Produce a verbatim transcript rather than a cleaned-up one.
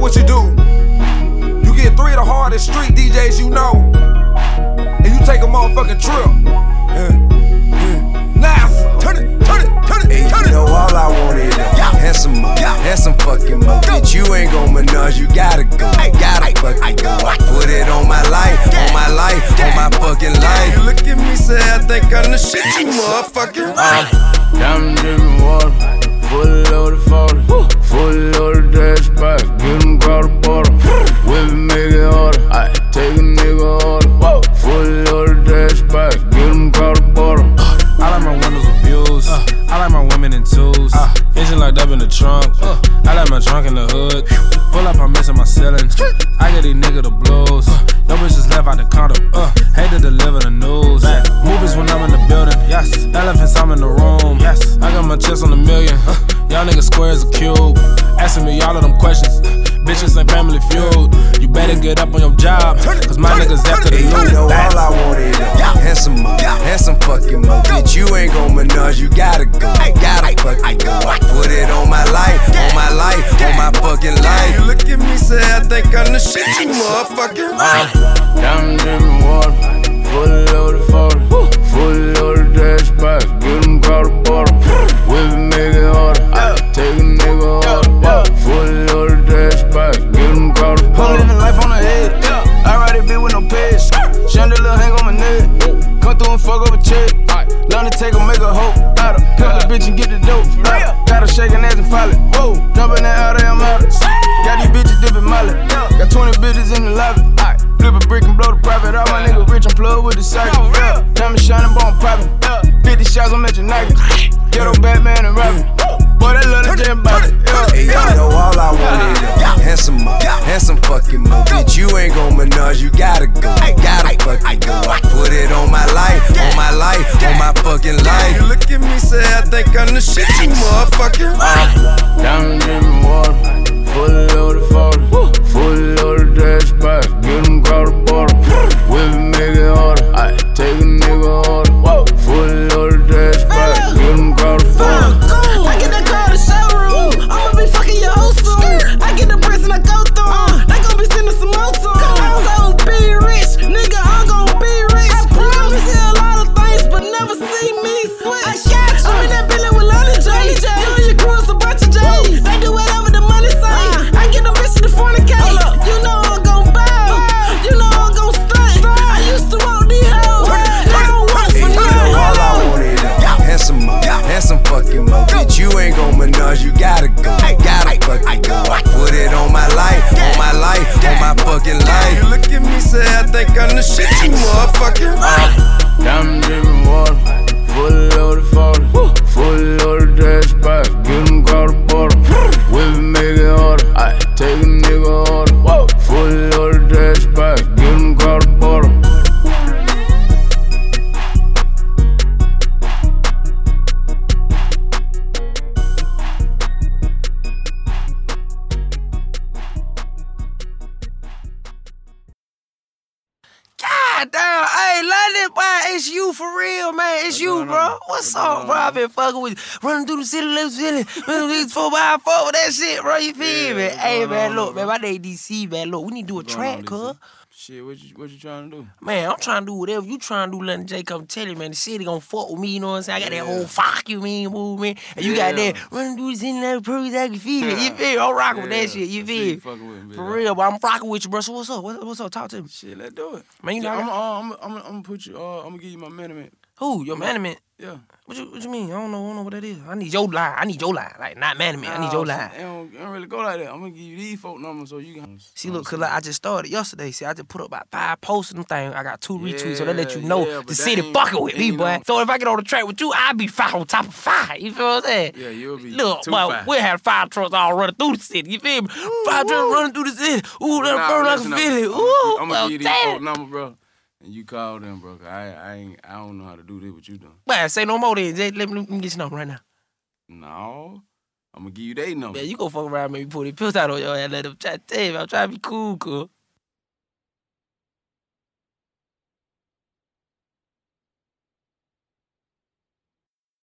what you do. You get three of the hardest street D Js you know, and you take a motherfucking trip. Yeah. Yeah. Now, turn it, turn it, turn it, turn it. You know all I want is yeah. and some more, yeah. and some fucking more. Bitch, you ain't gon' menage, you gotta go, gotta fucking go. I put it on my life, on my life, on my fucking life. You look at me, say I think I'm the shit, you motherfucking right. Diamond dripping water, full loaded forty, full loaded dash back, get them across the border. Whip it, make it harder, I take a nigga order. Full loaded dash back, get them across the border. I like my windows with views, uh, I like my women in twos, uh, engine locked up in the trunk, uh, I like my trunk in the hood. Pull up, I'm missing my ceiling, I get these niggas the blues. Yo bitch just left out the condo, uh, hate to deliver the news. Movies when I'm in the building, yes. Elephants, I'm in the room, yes. I got my chest on a million, uh, y'all niggas square as a cube. Asking me all of them questions, bitches ain't family feud. You better get up on your job, cause my niggas after the loot. You know all I want is and some more, and some fucking more. Bitch, you ain't gon' menage, you gotta go, gotta fucking go. I put it on my life, on my life, on my fucking life. You look at me, say I think I'm the shit, you motherfucking right. Diamond dripping water, full loaded forty, full loaded dash back, get them across the border. Whip it, make it harder, I take a nigga order. Full loaded dash back, get them across the border. I'm living life on the head, I ride it big with no pads. Chandelier hang on my neck, come through and fuck up a check. Learn to take her, make her hope. Cut the bitch and get the dope. Got her shaking ass and falling. Whoa, jumping that out there, I'm out. Got these bitches dipping molly. Got twenty bitches in the lobby. Flip a brick and blow the profit. All my niggas rich, I'm plugged with the circuit. Diamond shining, bone popping. fifty shots, I'm at your Nike. Ghetto Batman and Robin. Boy, that love the jam body. Hey, you know all I want is and some more, and some fucking more. Bitch, you ain't gon' menage, you gotta go, gotta fucking go. I put it on my life, on my life, on my fucking life. You look at me, say I think I'm the shit, you motherfucking right. Diamond dripping water, full loaded forty, full loaded dash back, get them across the border. Whip it, make it harder, I take a nigga order. Full loaded dash back, get them across the border. I get that car to showroom, I'ma be fucking your whole soon. I get the press and I go through, uh, they gon' be sending some more to them. I'm so be rich, nigga, I'm gon' be rich. I promise you a lot of things, but never see me switch. I got you. I'm in that building with Lonnie J. You and your crew is a bunch of J's. They do whatever the money say. I get them bitches to fornicate. You know I'm gon' bow, you know I'm gon' stunt. I used to want these hoes, I don't want for nothing. All I want is and some more, and some fucking more. Bitch, you ain't gon' menage, you gotta go, gotta fucking go. I put it on my life, on my life, on my fucking life. You look at me, say I think I'm the shit, you motherfucking right. Diamond dripping water, full loaded forty, full loaded dash back, get them across the border. Whip it, make it harder, I take a nigga order. Full loaded dash back, get them across the border. God damn, hey, London, boy, it's you for real, man. It's you, bro. What's up, bro? I been fucking with you. Running through the city, left city, running through these four by four with that shit, bro. You feel me? Hey, man, look, man, my name D C, man. Look, we need to do a track, cuz. Shit, what you what you trying to do? Man, I'm trying to do whatever you trying to do, London J. Come tell you, man. The city gonna fuck with me, you know what I'm saying? I got Yeah. that whole fuck you mean movement. And you Yeah. got that running through the city, left city, I can feel it. You feel me? I'm rocking with that shit. You I feel me? fucking with me, For man. real, but I'm rocking with you, bro. So what's up? What, what's up? Talk to me. Shit, let's do it. Man, you know, I I'm, got- uh, I'm, I'm, I'm, I'm gonna put you. Uh, I'm gonna give you my management. Who? Your management? Yeah. What you What you mean? I don't know. I don't know what that is. I need your line. I need your line. Like not management. I need your Nah, line. It don't, it don't really go like that. I'm gonna give you these folk numbers so you can. See, look, cause like I just started yesterday. See, I just put up about five posts and them things. I got two retweets, so they let you Yeah, know yeah, the but city they ain't- fucking with me, ain't boy. no- So if I get on the track with you, I'll be five on top of five. You feel what I'm saying? Yeah, you'll be Look, two boy, five. we'll have five trucks all running through the city. You feel me? Five trucks running through the city. Ooh, that Nah, burn like a listen up. Philly. I'm- Ooh, I'm well, gonna give you these damn. folk number, bro. And you call them, bro. 'Cause I, I ain't, I don't know how to do this. What you doing? Boy, say no more then. Just let me, let me get your number right now. No, I'm gonna give you their number. Yeah, you go fuck around, maybe pull the pills out on your head, let them try to tell you. I'm trying to be cool, cool.